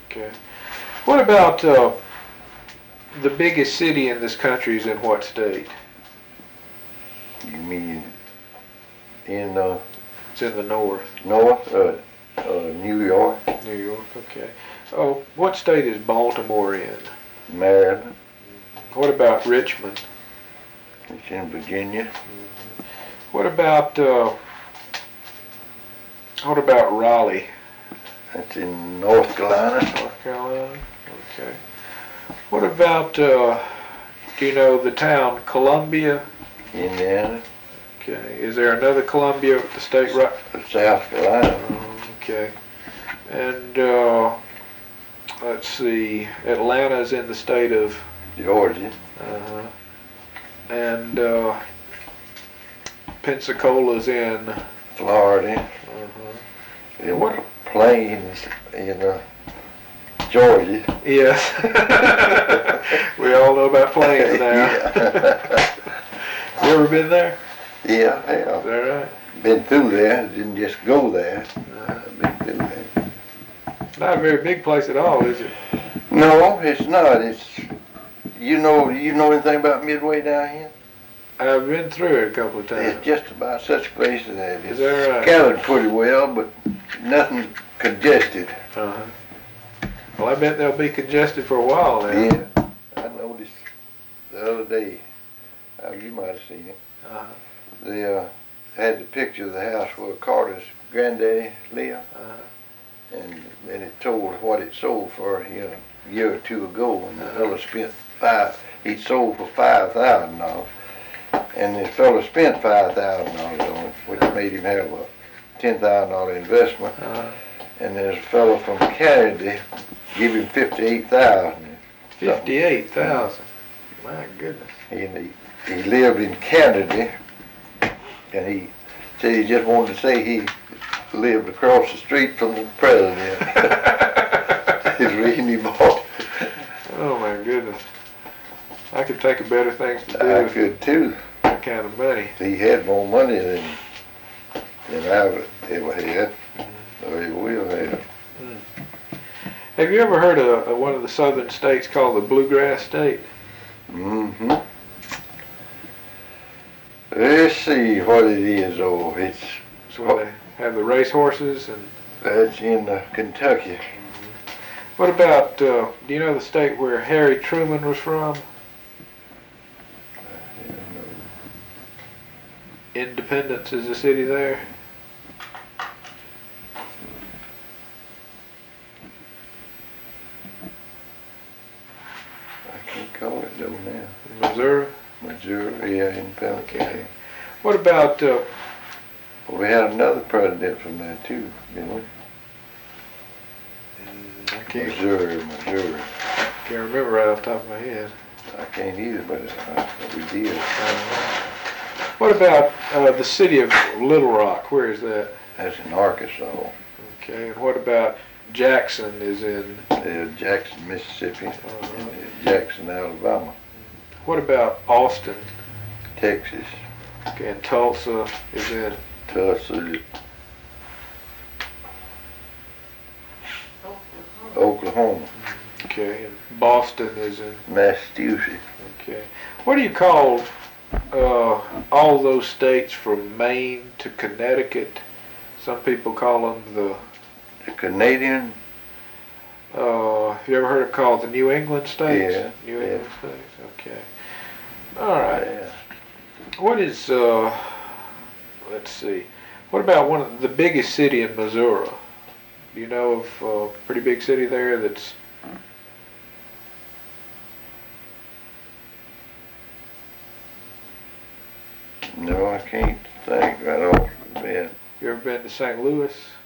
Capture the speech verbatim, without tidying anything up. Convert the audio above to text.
Okay. What about uh, the biggest city in this country is in what state? You mean in uh, It's in the north. north, uh, uh, New York, New York, okay. Oh, what state is Baltimore in? Maryland, What about Richmond? it's in Virginia, What about uh, what about Raleigh, that's in North Carolina, North Carolina? Okay. What about uh, do you know the town Columbia? Indiana, Okay. Is there another Columbia, the state right? South Carolina, Oh, okay. And uh, let's see, Atlanta's in the state of. Georgia, Uh-huh. And uh, Pensacola's in. Florida, Uh-huh. and what Plains in uh, Georgia. Yes. We all know about Plains now. Yeah. You ever been there? Yeah, I Is have. that right? Been through there, didn't just go there. Uh-huh. Been through there. Not a very big place at all, is it? No, it's not. It's you know you know anything about Midway down here? I've been through it a couple of times. It's just about such a place as that. It's Is that right? scattered pretty well, but nothing congested. Uh-huh. Well, I bet they'll be congested for a while now. Yeah, I noticed the other day. Uh, you might have seen it. Uh-huh. They uh, had the picture of the house where Carter's granddaddy lived, Uh-huh. and then it told what it sold for, you know, a year or two ago, and the Uh-huh. fellow spent five. He sold for five thousand dollars, and the fellow spent five thousand dollars on it, which made him have a ten thousand dollar investment. Uh-huh. And there's a fellow from Canada give him fifty-eight thousand. Fifty-eight thousand. My goodness. And he, he lived in Canada, and he said he just wanted to say he lived across the street from the president. His reason he bought. Oh my goodness. I could think of better things to do I with could too. that kind of money. He had more money than than I ever had, or he will have. Have you ever heard of, of one of the southern states called the Bluegrass State? Mm-hmm. Let's see what it is, though. It's It's where they have the race horses and. that's in uh, Kentucky. What about, uh, do you know the state where Harry Truman was from? Independence is the city there. I can't call it though now. Missouri. Missouri, yeah, in Pelican. Okay. What about, uh, Well, we had another president from there too, didn't we? I can't, Missouri, Missouri. can't remember right off the top of my head. I can't either, but uh, we did. Uh, what about uh, the city of Little Rock? Where is that? That's in Arkansas. Okay. And what about Jackson is in? There's Jackson, Mississippi. Uh-huh. And there's Jackson, Alabama. What about Austin? Texas, Okay. And Tulsa is in? Tulsa, Oklahoma, Okay. And Boston is in? Massachusetts. Okay. What do you call uh, all those states from Maine to Connecticut? Some people call them the, The Canadian, uh, have you ever heard it called the New England states? Yeah, New yeah. England states, okay. All right. yeah. What is, uh, let's see, what about one of the biggest city in Missouri? Do you know of a pretty big city there that's? No, I can't think right off the bat. You ever been to Saint Louis?